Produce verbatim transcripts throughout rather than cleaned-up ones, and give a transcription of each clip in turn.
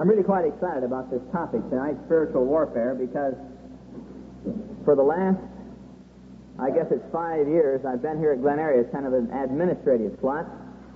I'm really quite excited about this topic tonight, spiritual warfare, because for the last, I guess it's five years, I've been here at Glen Area as kind of an administrative slot.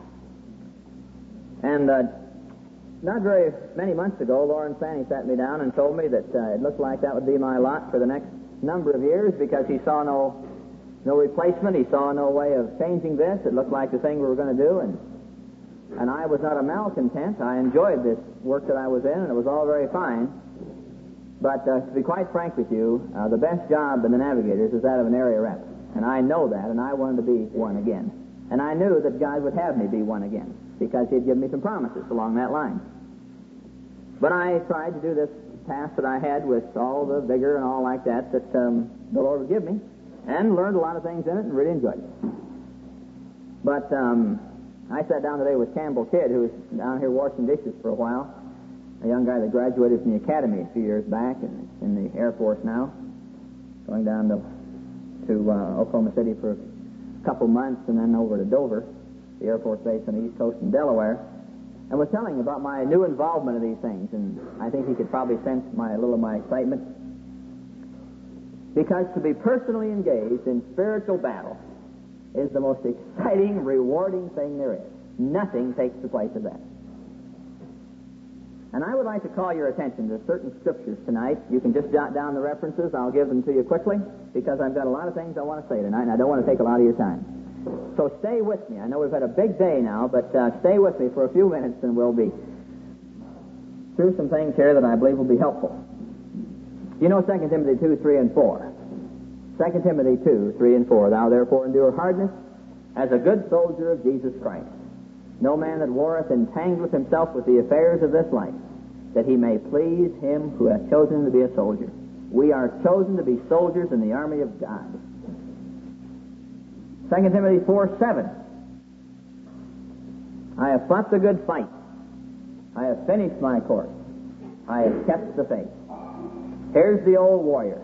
And uh, not very many months ago, Lauren Fanny sat me down and told me that uh, it looked like that would be my lot for the next number of years because he saw no no replacement. He saw no way of changing this. It looked like the thing we were going to do, and and I was not a malcontent. I enjoyed this work that I was in, and it was all very fine. But uh, to be quite frank with you, uh, the best job in the Navigators is that of an area rep, and I know that, and I wanted to be one again. And I knew that God would have me be one again because He'd given me some promises along that line. But I tried to do this task that I had with all the vigor and all like that that um, the Lord would give me, and learned a lot of things in it and really enjoyed it. But um, I sat down today with Campbell Kidd, who was down here washing dishes for a while, a young guy that graduated from the academy a few years back and in the Air Force now, going down to, to uh, Oklahoma City for a couple months and then over to Dover, the Air Force base on the East Coast in Delaware, and was telling about my new involvement in these things, and I think he could probably sense my, a little of my excitement. Because to be personally engaged in spiritual battle is the most exciting, rewarding thing there is. Nothing takes the place of that. And I would like to call your attention to certain scriptures tonight. You can just jot down the references. I'll give them to you quickly because I've got a lot of things I want to say tonight, and I don't want to take a lot of your time. So stay with me. I know we've had a big day now, but uh, stay with me for a few minutes, and we'll be through some things here that I believe will be helpful. You know Second Timothy two, three, and four. Second Timothy two, three, and four. Thou therefore endure hardness as a good soldier of Jesus Christ. No man that warreth entangleth himself with the affairs of this life, that he may please him who hath chosen to be a soldier. We are chosen to be soldiers in the army of God. Second Timothy four, seven. I have fought the good fight. I have finished my course. I have kept the faith. Here's the old warrior.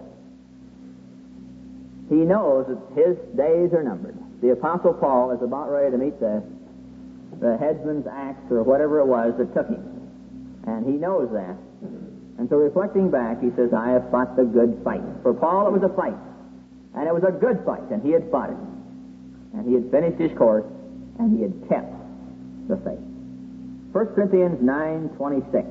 He knows that his days are numbered. The Apostle Paul is about ready to meet the, the headsman's axe or whatever it was that took him. And he knows that. And so reflecting back, he says, I have fought the good fight. For Paul, it was a fight. And it was a good fight, and he had fought it. And he had finished his course, and he had kept the faith. First Corinthians nine, twenty-six.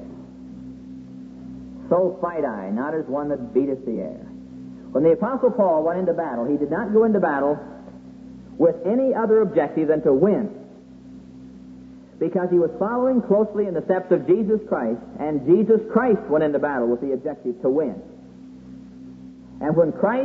So fight I, not as one that beateth the air. When the Apostle Paul went into battle, he did not go into battle with any other objective than to win. Because he was following closely in the steps of Jesus Christ, and Jesus Christ went into battle with the objective to win. And when Christ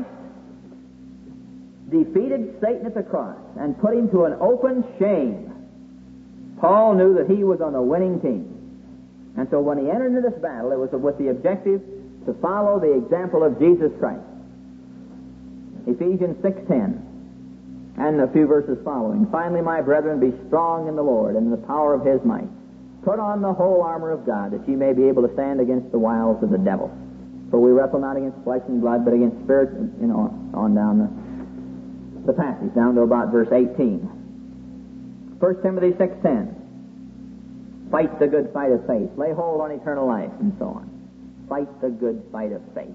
defeated Satan at the cross and put him to an open shame, Paul knew that he was on a winning team. And so when he entered into this battle, it was with the objective to follow the example of Jesus Christ. Ephesians six ten, and a few verses following. Finally, my brethren, be strong in the Lord and in the power of His might. Put on the whole armor of God, that ye may be able to stand against the wiles of the devil. For we wrestle not against flesh and blood, but against spirits, you know, on down the, the passage, down to about verse eighteen. First Timothy six ten. Fight the good fight of faith. Lay hold on eternal life, and so on. Fight the good fight of faith.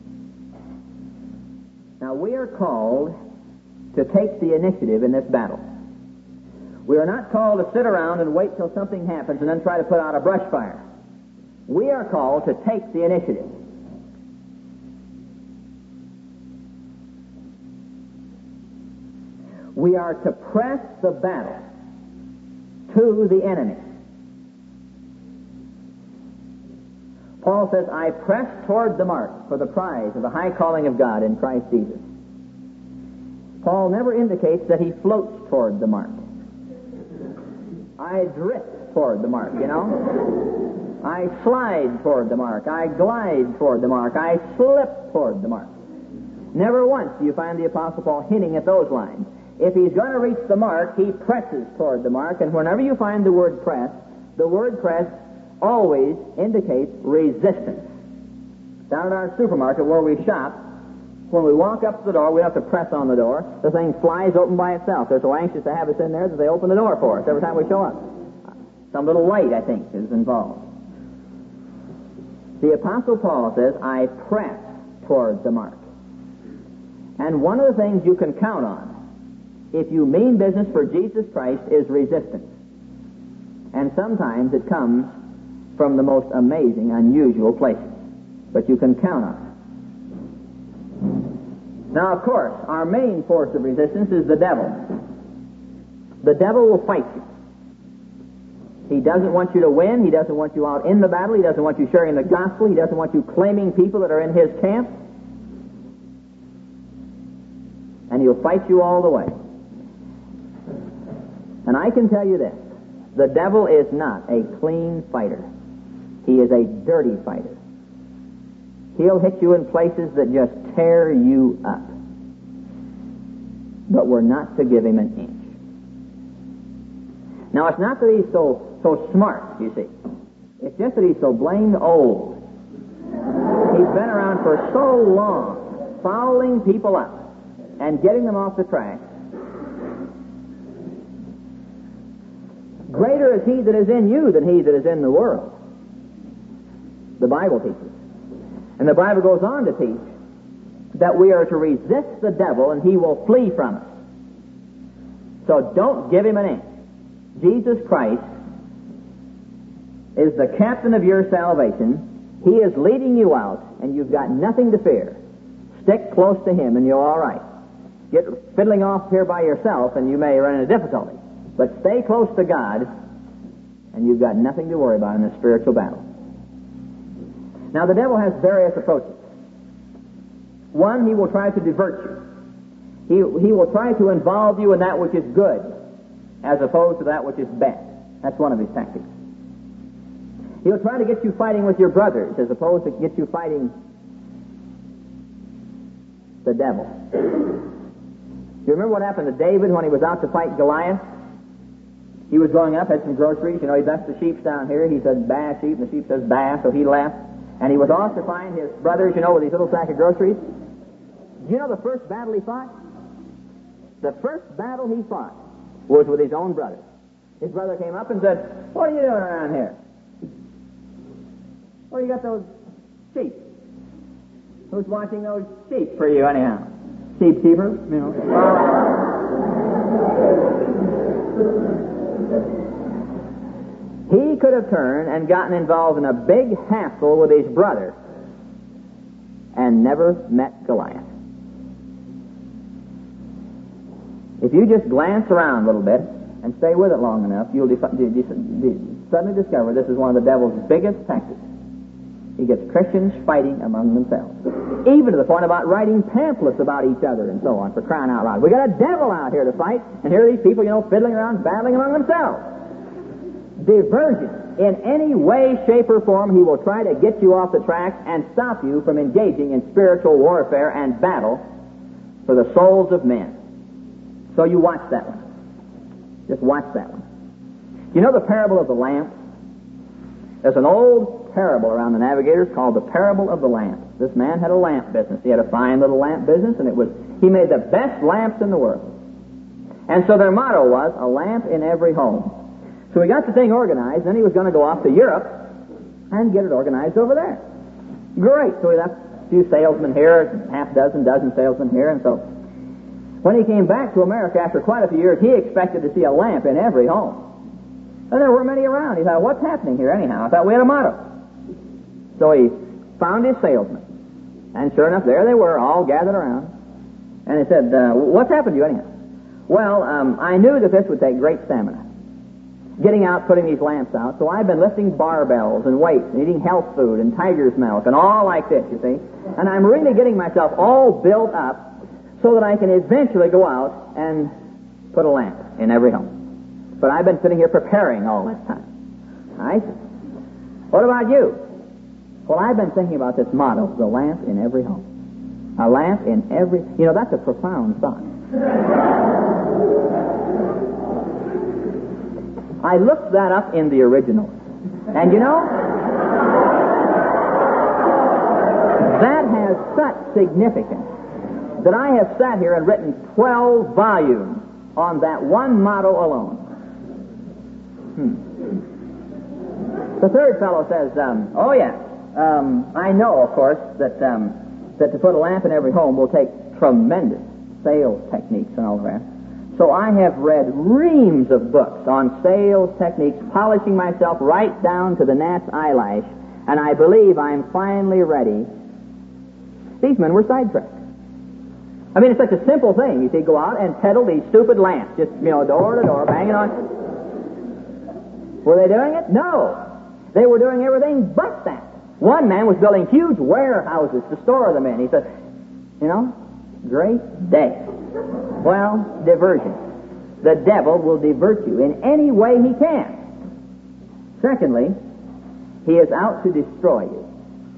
Now, we are called to take the initiative in this battle. We are not called to sit around and wait till something happens and then try to put out a brush fire. We are called to take the initiative. We are to press the battle to the enemy. Paul says, I press toward the mark for the prize of the high calling of God in Christ Jesus. Paul never indicates that he floats toward the mark. I drift toward the mark, you know. I slide toward the mark. I glide toward the mark. I slip toward the mark. Never once do you find the Apostle Paul hinting at those lines. If he's going to reach the mark, he presses toward the mark, and whenever you find the word press, the word press always indicates resistance. Down at our supermarket where we shop, when we walk up to the door, we have to press on the door. The thing flies open by itself. They're so anxious to have us in there that they open the door for us every time we show up. Some little light, I think, is involved. The Apostle Paul says, I press towards the mark. And one of the things you can count on, if you mean business for Jesus Christ, is resistance. And sometimes it comes from the most amazing, unusual places. But you can count on it. Now, of course, our main force of resistance is the devil. The devil will fight you. He doesn't want you to win. He doesn't want you out in the battle. He doesn't want you sharing the gospel. He doesn't want you claiming people that are in his camp. And he'll fight you all the way. And I can tell you this. The devil is not a clean fighter. He is a dirty fighter. He'll hit you in places that just tear you up. But we're not to give him an inch. Now, it's not that he's so so smart, you see. It's just that he's so blamed old. He's been around for so long, fouling people up and getting them off the track. Greater is he that is in you than he that is in the world. The Bible teaches. And the Bible goes on to teach that we are to resist the devil and he will flee from us. So don't give him an inch. Jesus Christ is the captain of your salvation. He is leading you out, and you've got nothing to fear. Stick close to him, and you're all right. Get fiddling off here by yourself, and you may run into difficulty. But stay close to God, and you've got nothing to worry about in this spiritual battle. Now, the devil has various approaches. One, he will try to divert you. He, he will try to involve you in that which is good, as opposed to that which is bad. That's one of his tactics. He'll try to get you fighting with your brothers, as opposed to get you fighting the devil. You remember what happened to David when he was out to fight Goliath? He was going up, had some groceries. You know, he left the sheep down here. He said, "Bah, sheep," and the sheep says, "Bah," so he left. And he was off to find his brothers, you know, with his little sack of groceries. Do you know the first battle he fought? The first battle he fought was with his own brother. His brother came up and said, "What are you doing around here? Where you got those sheep? Who's watching those sheep for you, anyhow?" Sheep keeper, you know. He could have turned and gotten involved in a big hassle with his brother and never met Goliath. If you just glance around a little bit and stay with it long enough, you'll defi- suddenly discover this is one of the devil's biggest tactics. He gets Christians fighting among themselves. Even to the point about writing pamphlets about each other and so on, for crying out loud. We got a devil out here to fight, and here are these people, you know, fiddling around, battling among themselves. Diversion. In any way, shape, or form, he will try to get you off the track and stop you from engaging in spiritual warfare and battle for the souls of men. So you watch that one. Just watch that one. You know the parable of the lamp? There's an old parable around the Navigators called the parable of the lamp. This man had a lamp business. He had a fine little lamp business, and it was he made the best lamps in the world. And so their motto was, a lamp in every home. So he got the thing organized, and then he was going to go off to Europe and get it organized over there. Great. So he left a few salesmen here, half dozen, dozen salesmen here, and so when he came back to America after quite a few years, he expected to see a lamp in every home. And there weren't many around. He thought, what's happening here anyhow? I thought we had a motto. So he found his salesmen. And sure enough, there they were, all gathered around. And he said, uh, what's happened to you anyhow? Well, um, I knew that this would take great stamina. Getting out, putting these lamps out. So I've been lifting barbells and weights and eating health food and tiger's milk and all like this, you see. And I'm really getting myself all built up so that I can eventually go out and put a lamp in every home. But I've been sitting here preparing all this time. I said, what about you? Well, I've been thinking about this motto, the lamp in every home. A lamp in every... You know, that's a profound thought. I looked that up in the original. And you know, that has such significance that I have sat here and written twelve volumes on that one motto alone. Hmm. The third fellow says, um, oh, yeah, um, I know, of course, that um, that to put a lamp in every home will take tremendous sales techniques and all that. So I have read reams of books on sales techniques, polishing myself right down to the gnat's eyelash, and I believe I'm finally ready. These men were sidetracked. I mean, it's such a simple thing. You see, go out and peddle these stupid lamps, just, you know, door to door, banging on. Were they doing it? No. They were doing everything but that. One man was building huge warehouses to store them in. He said, you know, great day. Well, diversion. The devil will divert you in any way he can. Secondly, he is out to destroy you.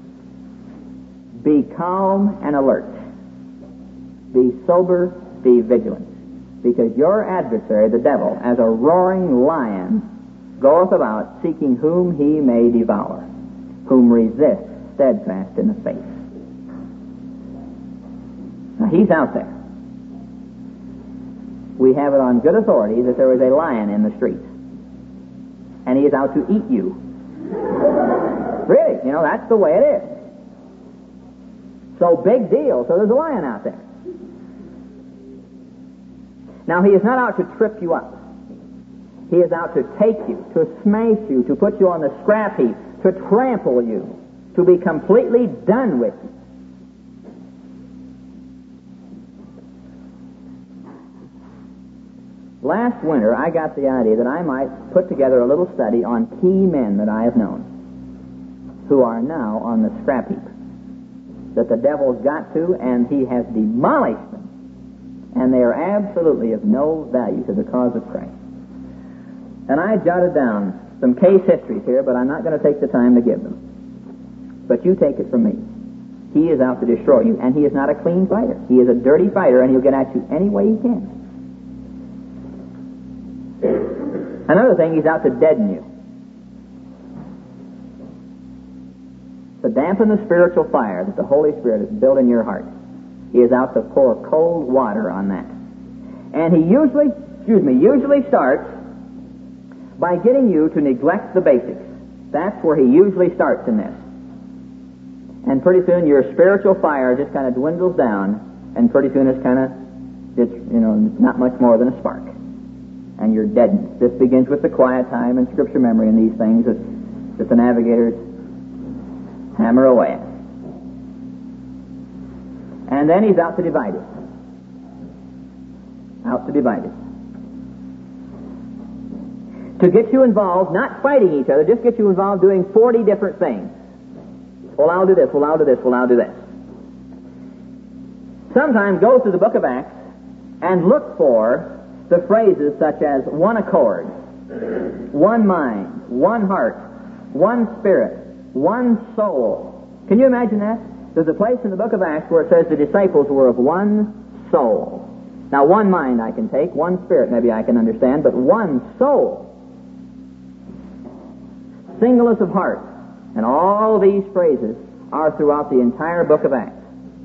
Be calm and alert. Be sober, be vigilant. Because your adversary, the devil, as a roaring lion, goeth about seeking whom he may devour, whom resist steadfast in the faith. Now, he's out there. We have it on good authority that there is a lion in the streets, and he is out to eat you. Really, you know, that's the way it is. So, big deal. So there's a lion out there. Now, he is not out to trip you up. He is out to take you, to smash you, to put you on the scrap heap, to trample you, to be completely done with you. Last winter, I got the idea that I might put together a little study on key men that I have known who are now on the scrap heap, that the devil's got to, and he has demolished them, and they are absolutely of no value to the cause of Christ. And I jotted down some case histories here, but I'm not going to take the time to give them. But you take it from me. He is out to destroy you, and he is not a clean fighter. He is a dirty fighter, and he'll get at you any way he can. Another thing, he's out to deaden you. To dampen the spiritual fire that the Holy Spirit has built in your heart. He is out to pour cold water on that. And he usually, excuse me, usually starts by getting you to neglect the basics. That's where he usually starts in this. And pretty soon your spiritual fire just kind of dwindles down, and pretty soon it's kind of, it's, you know, not much more than a spark. And you're deadened. This begins with the quiet time and scripture memory and these things that, that the navigators hammer away at. And then he's out to divide it. Out to divide it. To get you involved, not fighting each other, just get you involved doing forty different things. Well, I'll do this, well, I'll do this, well, I'll do this. Sometimes go through the book of Acts and look for the phrases such as one accord, one mind, one heart, one spirit, one soul. Can you imagine that? There's a place in the book of Acts where it says the disciples were of one soul. Now, one mind I can take, one spirit maybe I can understand, but one soul. Singleness of heart. And all these phrases are throughout the entire book of Acts.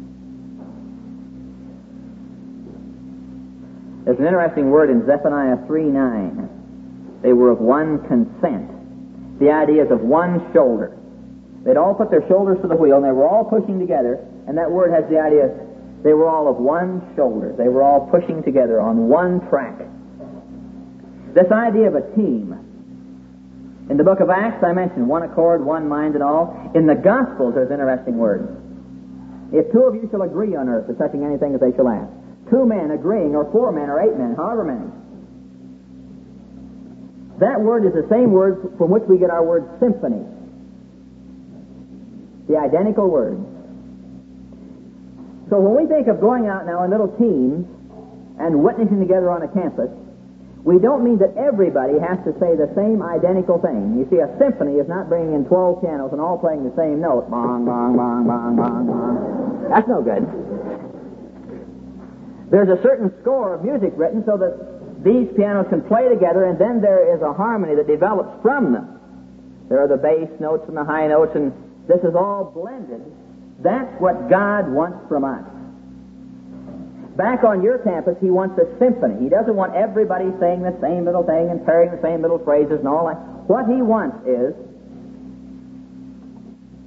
There's an interesting word in Zephaniah three nine. They were of one consent. The idea is of one shoulder. They'd all put their shoulders to the wheel, and they were all pushing together, and that word has the idea they were all of one shoulder. They were all pushing together on one track. This idea of a team. In the book of Acts, I mentioned one accord, one mind and all. In the Gospels, there's an interesting word. If two of you shall agree on earth touching anything that they shall ask. Two men agreeing, or four men, or eight men, however many. That word is the same word from which we get our word symphony. The identical word. So when we think of going out now in little teams and witnessing together on a campus, we don't mean that everybody has to say the same identical thing. You see, a symphony is not bringing in twelve pianos and all playing the same note. Bong, bong, bong, bong, bong, bong. That's no good. There's a certain score of music written so that these pianos can play together, and then there is a harmony that develops from them. There are the bass notes and the high notes, and this is all blended. That's what God wants from us. Back on your campus, he wants a symphony. He doesn't want everybody saying the same little thing and parrying the same little phrases and all that. What he wants is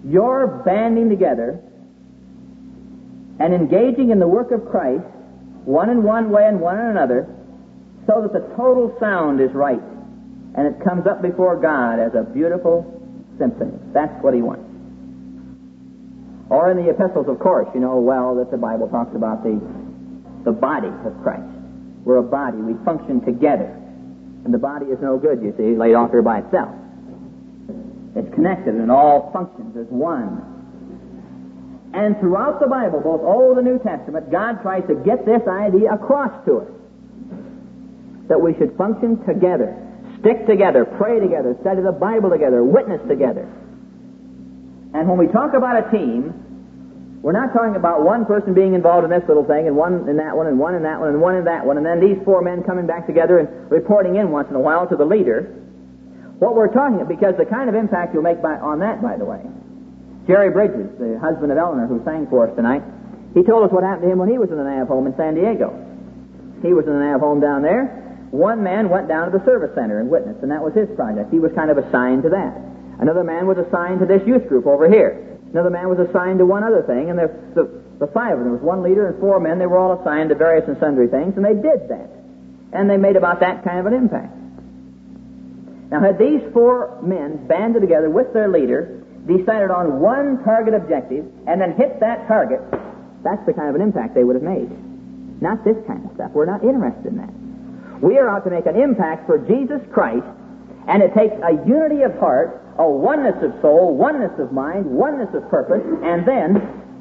you're banding together and engaging in the work of Christ, one in one way and one in another, so that the total sound is right, and it comes up before God as a beautiful symphony. That's what He wants. Or in the epistles, of course, you know well that the Bible talks about the, the body of Christ. We're a body. We function together. And the body is no good, you see, laid off here by itself. It's connected and all functions as one. And throughout the Bible, both Old and New Testament, God tries to get this idea across to us. That we should function together, stick together, pray together, study the Bible together, witness together. And when we talk about a team, we're not talking about one person being involved in this little thing, and one in that one, and one in that one, and one in that one, and then these four men coming back together and reporting in once in a while to the leader. What we're talking about, because the kind of impact you'll make by, on that, by the way. Jerry Bridges, the husband of Eleanor, who sang for us tonight, he told us what happened to him when he was in the Nav home in San Diego. He was in the Nav home down there. One man went down to the service center and witnessed, and that was his project. He was kind of assigned to that. Another man was assigned to this youth group over here. Another man was assigned to one other thing, and the, the, the five of them, there was one leader and four men, they were all assigned to various and sundry things, and they did that. And they made about that kind of an impact. Now, had these four men banded together with their leader, decided on one target objective, and then hit that target, that's the kind of an impact they would have made. Not this kind of stuff. We're not interested in that. We are out to make an impact for Jesus Christ, and it takes a unity of heart, a oneness of soul, oneness of mind, oneness of purpose, and then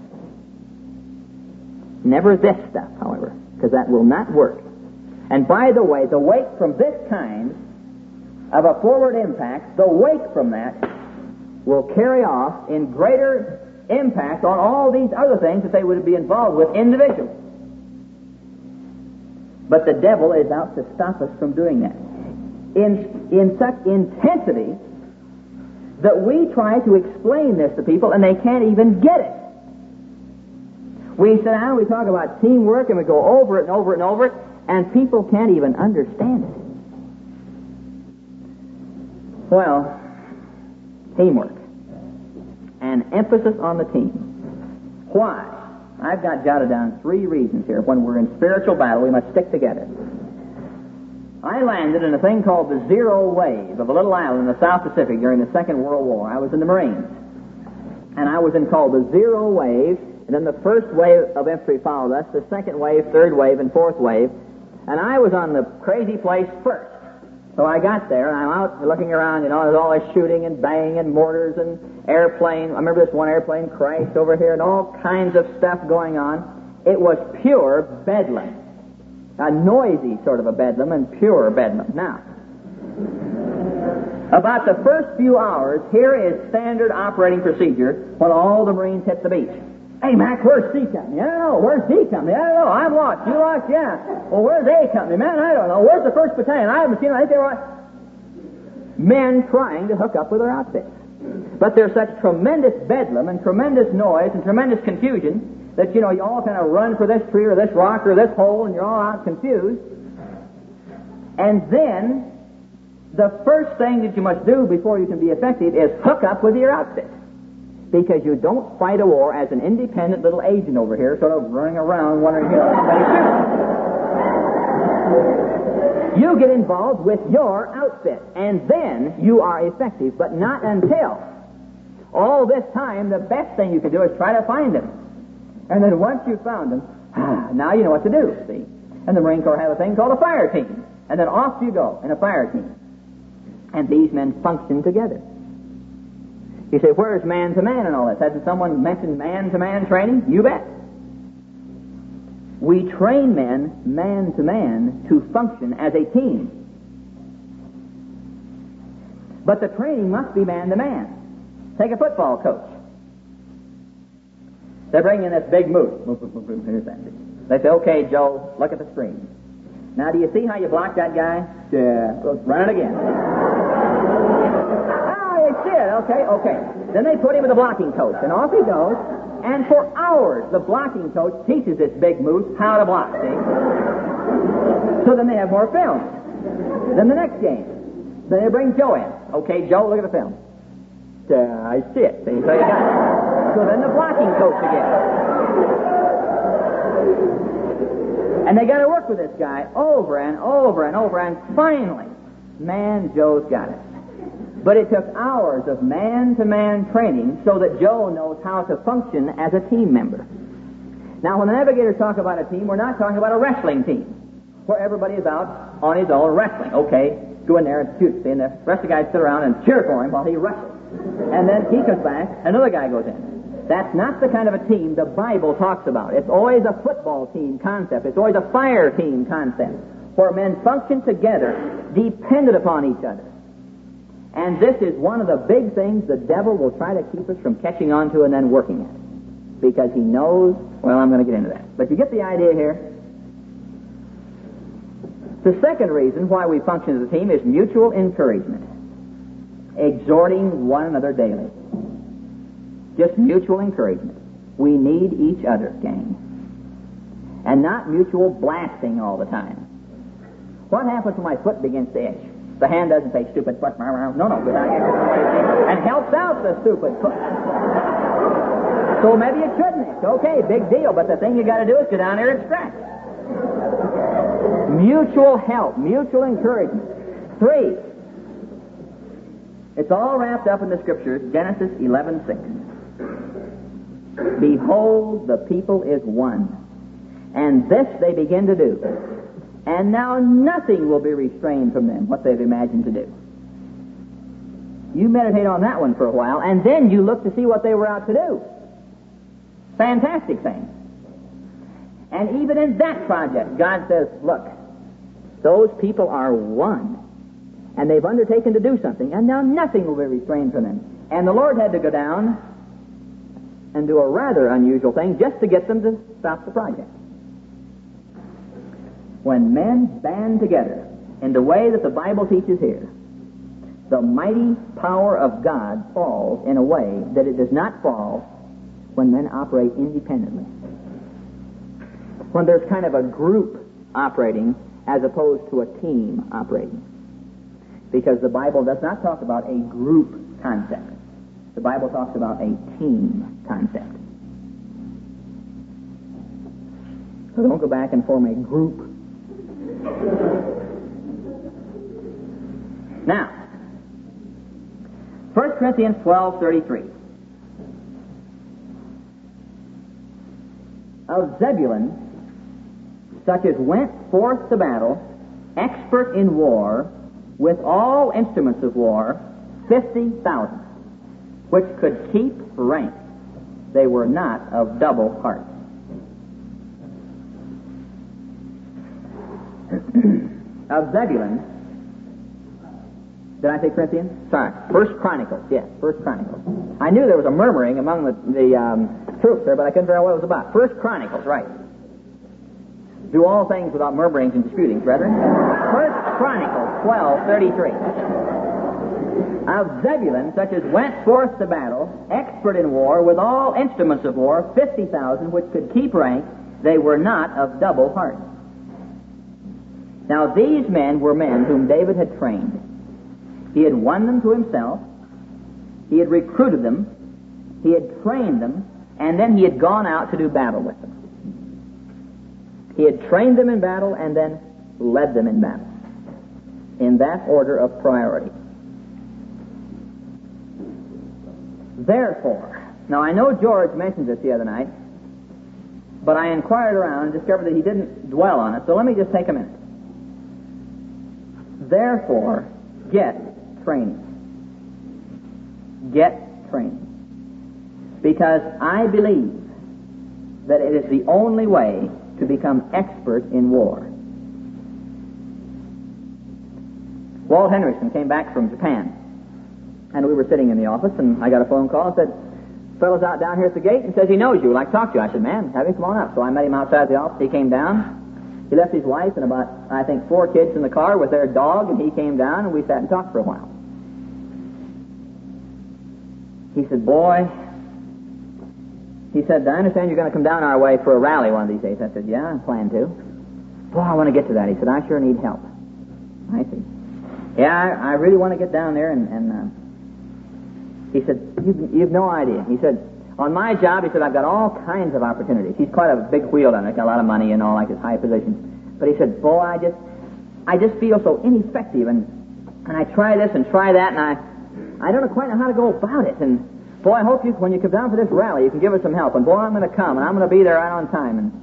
never this stuff, however, because that will not work. And by the way, the wake from this kind of a forward impact, the wake from that will carry off in greater impact on all these other things that they would be involved with individually. But the devil is out to stop us from doing that. In, in such intensity that we try to explain this to people and they can't even get it. We sit down, we talk about teamwork, and we go over it and over it and over it, and people can't even understand it. Well, teamwork. An emphasis on the team. Why? I've got jotted down three reasons here. When we're in spiritual battle, we must stick together. I landed in a thing called the Zero Wave of a little island in the South Pacific during the Second World War. I was in the Marines. And I was in called the Zero Wave, and then the first wave of infantry followed us, the second wave, third wave, and fourth wave. And I was on the crazy place first. So I got there, and I'm out looking around, you know, there's all this shooting and banging and mortars and airplane. I remember this one airplane crashed over here and all kinds of stuff going on. It was pure bedlam. A noisy sort of a bedlam and pure bedlam. Now, about the first few hours, here is standard operating procedure when all the Marines hit the beach. Hey, Mac, where's C Company? I don't know. Where's D Company? I don't know. I'm lost. You lost? Yeah. Well, where's A Company? Man, I don't know. Where's the first Battalion? I haven't seen them. I think they were men trying to hook up with their outfits. But there's such tremendous bedlam and tremendous noise and tremendous confusion that, you know, you all kind of run for this tree or this rock or this hole, and you're all out confused. And then the first thing that you must do before you can be effective is hook up with your outfit. Because you don't fight a war as an independent little agent over here, sort of running around wondering, you know, you get involved with your outfit, and then you are effective, but not until. All this time, the best thing you can do is try to find them. And then once you've found them, now you know what to do, see? And the Marine Corps have a thing called a fire team. And then off you go in a fire team. And these men function together. You say, where's man-to-man and all this? Hasn't someone mentioned man-to-man training? You bet. We train men man-to-man to function as a team. But the training must be man-to-man. Take a football coach. They bring in this big moose. Here's that. They say, okay, Joe, look at the screen. Now, do you see how you block that guy? Yeah. Let's run it again. Okay, okay. Then they put him with a blocking coach, and off he goes. And for hours, the blocking coach teaches this big moose how to block, see? So then they have more film. Then the next game, then they bring Joe in. Okay, Joe, look at the film. Uh, I see it. See? So you got it. So then the blocking coach again. And they got to work with this guy over and over and over, and finally, man, Joe's got it. But it took hours of man-to-man training so that Joe knows how to function as a team member. Now, when the Navigators talk about a team, we're not talking about a wrestling team, where everybody is out on his own wrestling. Okay, go in there and shoot, and the rest of the guys sit around and cheer for him while he wrestles. And then he comes back, another guy goes in. That's not the kind of a team the Bible talks about. It's always a football team concept. It's always a fire team concept, where men function together, dependent upon each other. And this is one of the big things the devil will try to keep us from catching on to and then working at. Because he knows, well, I'm going to get into that. But you get the idea here? The second reason why we function as a team is mutual encouragement. Exhorting one another daily. Just mutual encouragement. We need each other, gang. And not mutual blasting all the time. What happens when my foot begins to itch? The hand doesn't say stupid foot. No, no. And helps out the stupid foot. So maybe it shouldn't itch. Okay, big deal. But the thing you got to do is go down there and stretch. Mutual help, mutual encouragement. Three. It's all wrapped up in the Scriptures, Genesis eleven six. Behold, the people is one, and this they begin to do. And now nothing will be restrained from them, what they've imagined to do. You meditate on that one for a while, and then you look to see what they were out to do. Fantastic thing. And even in that project, God says, look, those people are one, and they've undertaken to do something, and now nothing will be restrained from them. And the Lord had to go down and do a rather unusual thing just to get them to stop the project. When men band together in the way that the Bible teaches here, the mighty power of God falls in a way that it does not fall when men operate independently. When there's kind of a group operating as opposed to a team operating. Because the Bible does not talk about a group concept. The Bible talks about a team concept. So don't go back and form a group. Now, First Corinthians twelve thirty-three. Of Zebulun, such as went forth to battle, expert in war, with all instruments of war, fifty thousand, which could keep rank. They were not of double heart. Of Zebulun, did I say Corinthians? Sorry. First Chronicles, yes, First Chronicles. I knew there was a murmuring among the, the um, troops there, but I couldn't figure out what it was about. First Chronicles, right. Do all things without murmurings and disputings, brethren. First Chronicles twelve thirty-three. Of Zebulun, such as went forth to battle, expert in war, with all instruments of war, fifty thousand, which could keep rank, they were not of double heart. Now these men were men whom David had trained. He had won them to himself, he had recruited them, he had trained them, and then he had gone out to do battle with them. He had trained them in battle and then led them in battle, in that order of priority. Therefore, now I know George mentioned this the other night, but I inquired around and discovered that he didn't dwell on it, so let me just take a minute. Therefore, get training. Get training. Because I believe that it is the only way to become expert in war. Walt Henderson came back from Japan, and we were sitting in the office, and I got a phone call and said, fellow's out down here at the gate and says he knows you, would like to talk to you. I said, man, have him come on up. So I met him outside the office. He came down. He left his wife and about, I think, four kids in the car with their dog, and he came down, and we sat and talked for a while. He said, boy, he said, I understand you're going to come down our way for a rally one of these days. I said, yeah, I plan to. Boy, I want to get to that. He said, I sure need help. I see. Yeah, I, I really want to get down there and, and uh, He said, you've, you've no idea. He said, on my job, he said, I've got all kinds of opportunities. He's quite a big wheel on it, got a lot of money and all, like his high positions. But he said, boy, I just, I just feel so ineffective, and and I try this and try that, and I, I don't quite know how to go about it. And boy, I hope you, when you come down for this rally, you can give us some help. And boy, I'm going to come, and I'm going to be there right on time. And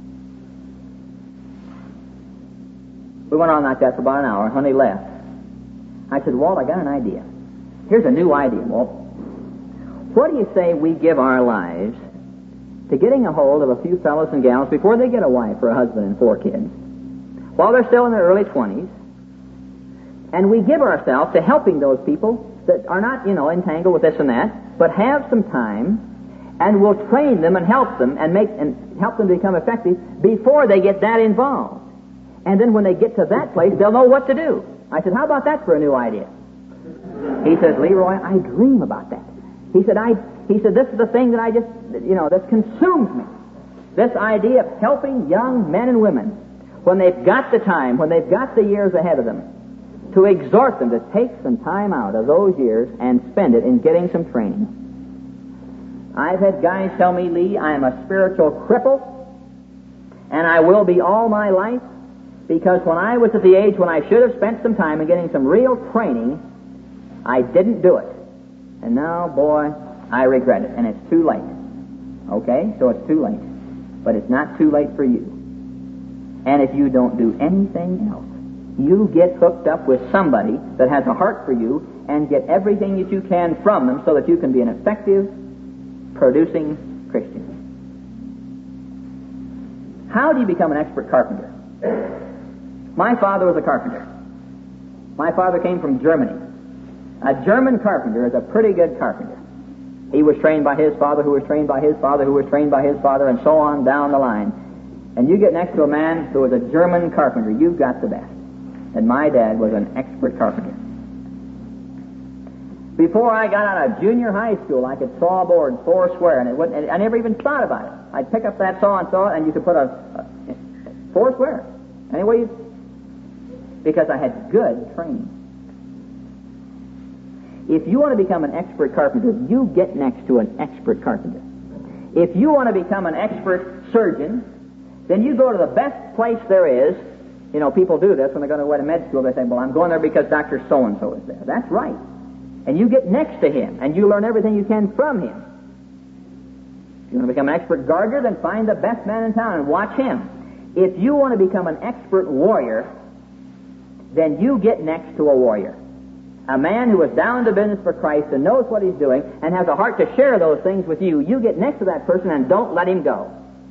we went on like that for about an hour, and when he left, I said, Walt, I got an idea. Here's a new idea, Walt. What do you say we give our lives to getting a hold of a few fellows and gals before they get a wife or a husband and four kids, while they're still in their early twenties, and we give ourselves to helping those people that are not, you know, entangled with this and that, but have some time, and we'll train them and help them and make and help them become effective before they get that involved. And then when they get to that place, they'll know what to do. I said, how about that for a new idea? He says, Leroy, I dream about that. He said, I. He said, this is the thing that I just, you know, that's consumed me. This idea of helping young men and women when they've got the time, when they've got the years ahead of them, to exhort them to take some time out of those years and spend it in getting some training. I've had guys tell me, Lee, I am a spiritual cripple, and I will be all my life, because when I was at the age when I should have spent some time in getting some real training, I didn't do it. And now, boy, I regret it, and it's too late. Okay? So it's too late. But it's not too late for you. And if you don't do anything else, you get hooked up with somebody that has a heart for you and get everything that you can from them so that you can be an effective, producing Christian. How do you become an expert carpenter? My father was a carpenter. My father came from Germany. A German carpenter is a pretty good carpenter. He was trained by his father, who was trained by his father, who was trained by his father, and so on down the line. And you get next to a man who was a German carpenter, you've got the best. And my dad was an expert carpenter. Before I got out of junior high school, I could saw boards four square, and it wouldn't, and I never even thought about it. I'd pick up that saw and saw it, and you could put a, a four square. Anyway, you, because I had good training. If you want to become an expert carpenter, you get next to an expert carpenter. If you want to become an expert surgeon, then you go to the best place there is. You know, people do this when they're going to go to med school. They say, well, I'm going there because Doctor So-and-so is there. That's right. And you get next to him, and you learn everything you can from him. If you want to become an expert gardener, then find the best man in town and watch him. If you want to become an expert warrior, then you get next to a warrior. A man who is down to business for Christ and knows what he's doing and has a heart to share those things with you. You get next to that person and don't let him go.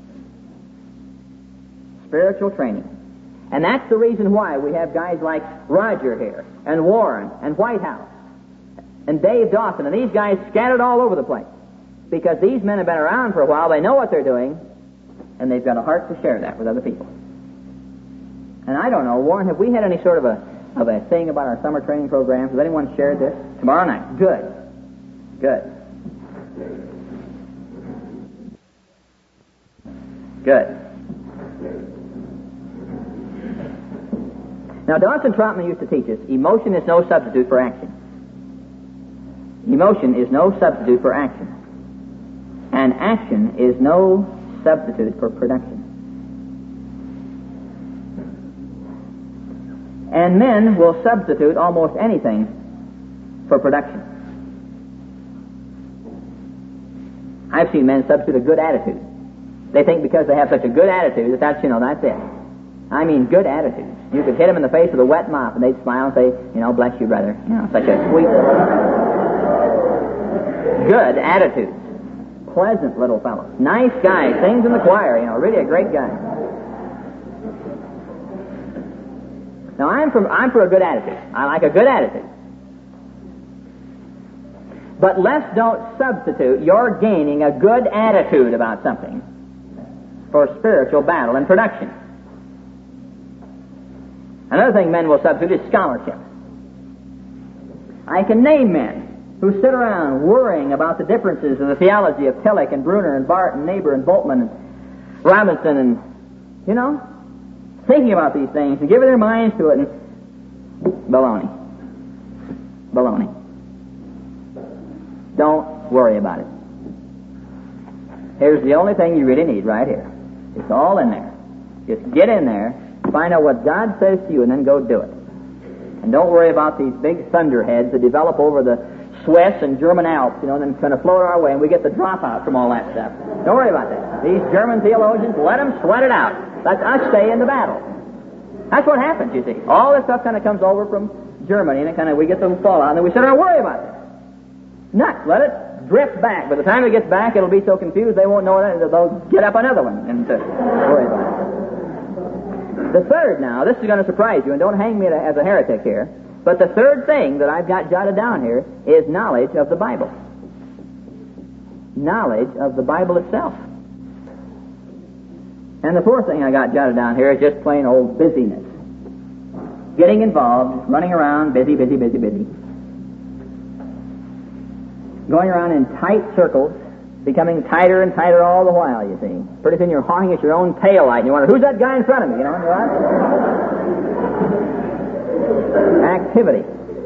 Spiritual training. And that's the reason why we have guys like Roger here, and Warren, and Whitehouse, and Dave Dawson, and these guys scattered all over the place. Because these men have been around for a while, they know what they're doing, and they've got a heart to share that with other people. And I don't know, Warren, have we had any sort of a of a thing about our summer training programs? Has anyone shared this? Tomorrow night. Good. Good. Good. Now, Dawson Trotman used to teach us, emotion is no substitute for action. Emotion is no substitute for action. And action is no substitute for production. And men will substitute almost anything for production. I've seen men substitute a good attitude. They think because they have such a good attitude that that's, you know, that's it. I mean, good attitudes. You could hit them in the face with a wet mop and they'd smile and say, you know, bless you, brother. You know, such a sweet little... Good attitudes. Pleasant little fellows. Nice guy. Sings in the choir, you know, really a great guy. Now, I'm for, I'm for a good attitude. I like a good attitude. But let's don't substitute your gaining a good attitude about something for spiritual battle and production. Another thing men will substitute is scholarship. I can name men who sit around worrying about the differences in the theology of Tillich and Bruner and Barth and Niebuhr and Bultmann and Robinson and, you know, thinking about these things and giving their minds to it, and baloney. Baloney. Don't worry about it. Here's the only thing you really need right here. It's all in there. Just get in there, find out what God says to you, and then go do it. And don't worry about these big thunderheads that develop over the Swiss and German Alps, you know, and then kind of float our way, and we get the dropout from all that stuff. Don't worry about that. These German theologians, let them sweat it out. Let us stay in the battle. That's what happens, you see. All this stuff kind of comes over from Germany, and it kind of we get the fallout, and then we sit there and worry about it. Nuts. Let it drift back. By the time it gets back, it'll be so confused they won't know it. They'll get up another one and uh, worry about it. The third now, this is going to surprise you, and don't hang me as a heretic here, but the third thing that I've got jotted down here is knowledge of the Bible. Knowledge of the Bible itself. And the fourth thing I got jotted down here is just plain old busyness. Getting involved, running around, busy, busy, busy, busy. Going around in tight circles, becoming tighter and tighter all the while, you see. Pretty soon you're honking at your own tail light, and you wonder, who's that guy in front of me, you know? Activity.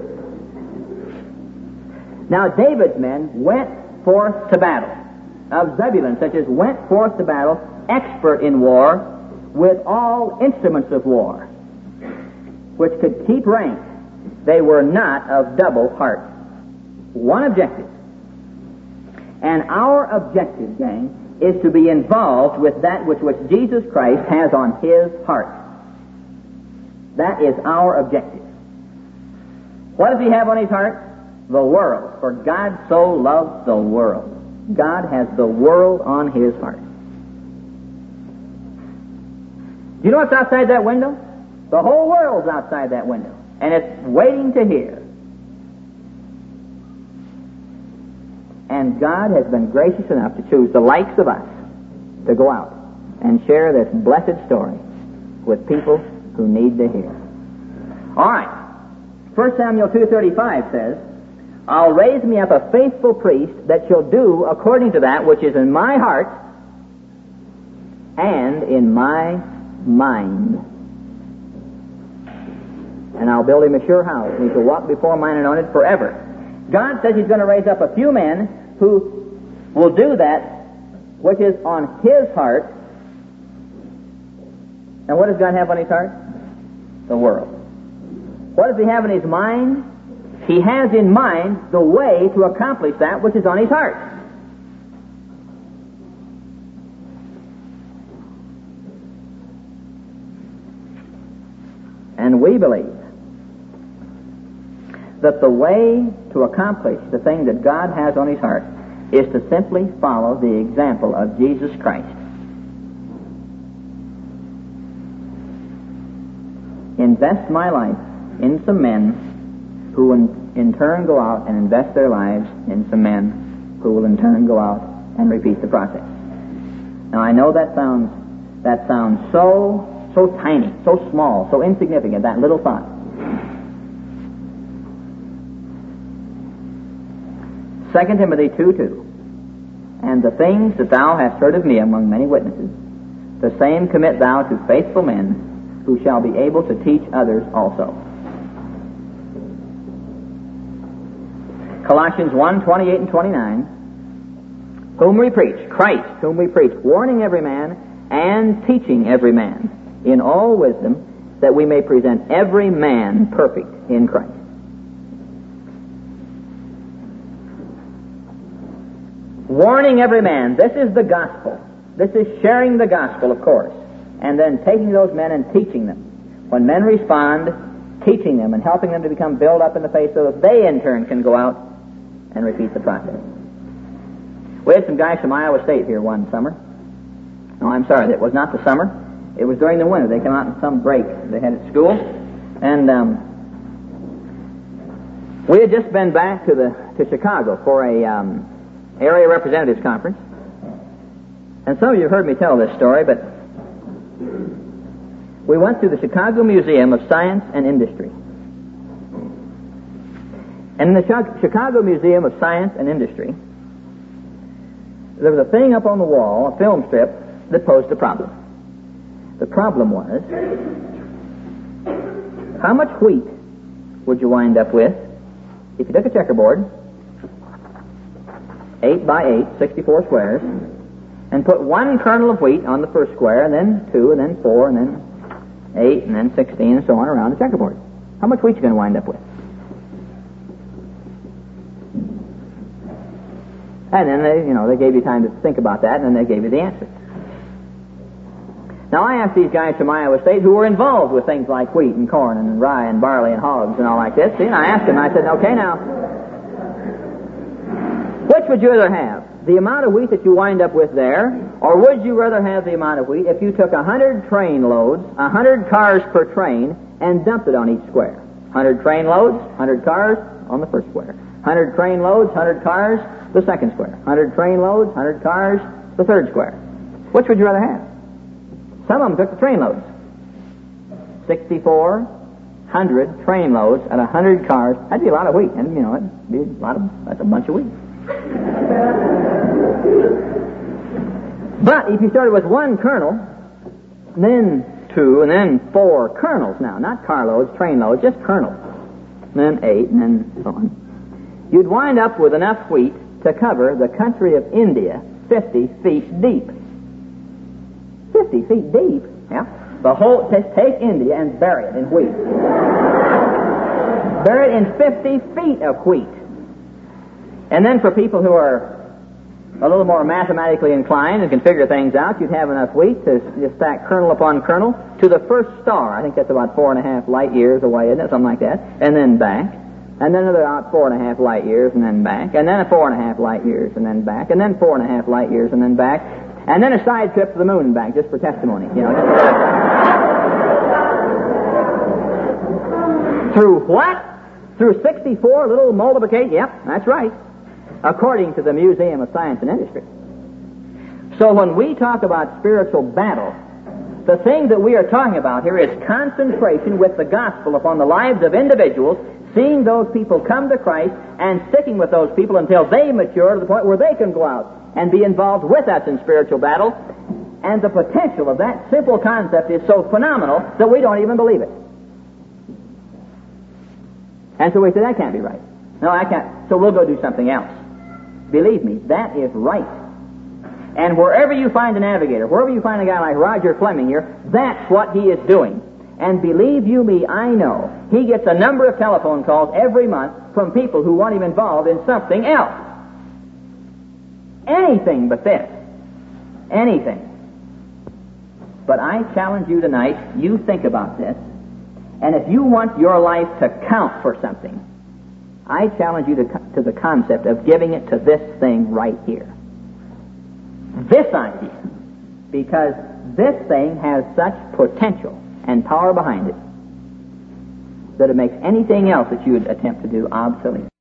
Now, David's men went forth to battle. Of Zebulun, such as went forth to battle, expert in war, with all instruments of war, which could keep rank. They were not of double heart. One objective. And our objective, gang, is to be involved with that which, which Jesus Christ has on His heart. That is our objective. What does He have on His heart? The world. For God so loved the world. God has the world on His heart. Do you know what's outside that window? The whole world's outside that window. And it's waiting to hear. And God has been gracious enough to choose the likes of us to go out and share this blessed story with people who need to hear. All right. First Samuel two thirty-five says, I'll raise me up a faithful priest that shall do according to that which is in my heart and in my mind. And I'll build him a sure house, and he shall walk before mine anointed forever. God says He's going to raise up a few men who will do that which is on His heart. And what does God have on His heart? The world. What does He have in His mind? He has in mind the way to accomplish that which is on His heart. And we believe that the way to accomplish the thing that God has on His heart is to simply follow the example of Jesus Christ. Invest my life in some men who in, in turn go out and invest their lives in some men who will in turn go out and repeat the process. Now I know that sounds that sounds so so tiny, so small, so insignificant, that little thought. Second Timothy two two. And the things that thou hast heard of me among many witnesses, the same commit thou to faithful men who shall be able to teach others also. Colossians one twenty-eight and twenty-nine. Whom we preach, Christ, whom we preach, warning every man and teaching every man in all wisdom, that we may present every man perfect in Christ. Warning every man. This is the gospel. This is sharing the gospel, of course, and then taking those men and teaching them. When men respond, teaching them and helping them to become built up in the faith so that they in turn can go out and repeat the process. We had some guys from Iowa State here one summer. No, I'm sorry, it was not the summer. It was during the winter. They came out in some break they had at school, and um, we had just been back to the to Chicago for a um, area representatives conference. And some of you have heard me tell this story, but we went to the Chicago Museum of Science and Industry. And in the Chicago Museum of Science and Industry, there was a thing up on the wall, a film strip, that posed a problem. The problem was, how much wheat would you wind up with if you took a checkerboard eight by eight, sixty-four squares, and put one kernel of wheat on the first square, and then two, and then four, and then eight, and then sixteen, and so on around the checkerboard. How much wheat you going to wind up with? And then they, you know, they gave you time to think about that, and then they gave you the answer. Now, I asked these guys from Iowa State who were involved with things like wheat and corn and rye and barley and hogs and all like this. See, and I asked them, I said, okay, now, which would you rather have? The amount of wheat that you wind up with there, or would you rather have the amount of wheat if you took a hundred train loads, a hundred cars per train, and dumped it on each square? Hundred train loads, hundred cars on the first square. Hundred train loads, hundred cars, the second square. Hundred train loads, hundred cars, the third square. Which would you rather have? Some of them took the train loads. Sixty-four hundred train loads and a hundred cars. That'd be a lot of wheat, and you know, it'd be a lot of. That's a bunch of wheat. But if you started with one kernel, then two, and then four kernels now, not carloads, train loads, just kernels, and then eight, and then so on, you'd wind up with enough wheat to cover the country of India fifty feet deep. fifty feet deep? Yeah. The whole, just take India and bury it in wheat. Bury it in fifty feet of wheat. And then for people who are a little more mathematically inclined and can figure things out, you'd have enough wheat to just stack kernel upon kernel to the first star. I think that's about four and a half light years away, isn't it? Something like that. And then back. And then another about four and a half light years and then back. And then a four and a half light years and then back. And then four and a half light years and then back. And then a side trip to the moon and back, just for testimony. You know. Through what? Through sixty-four little multiplication. Yep, that's right. According to the Museum of Science and Industry. So when we talk about spiritual battle, the thing that we are talking about here is concentration with the gospel upon the lives of individuals, seeing those people come to Christ and sticking with those people until they mature to the point where they can go out and be involved with us in spiritual battle. And the potential of that simple concept is so phenomenal that we don't even believe it. And so we say, that can't be right. No, I can't. So we'll go do something else. Believe me, that is right. And wherever you find a navigator, wherever you find a guy like Roger Fleming here, that's what he is doing. And believe you me, I know, he gets a number of telephone calls every month from people who want him involved in something else. Anything but this. Anything. But I challenge you tonight, you think about this, and if you want your life to count for something, I challenge you to, to the concept of giving it to this thing right here. This idea. Because this thing has such potential and power behind it that it makes anything else that you would attempt to do obsolete.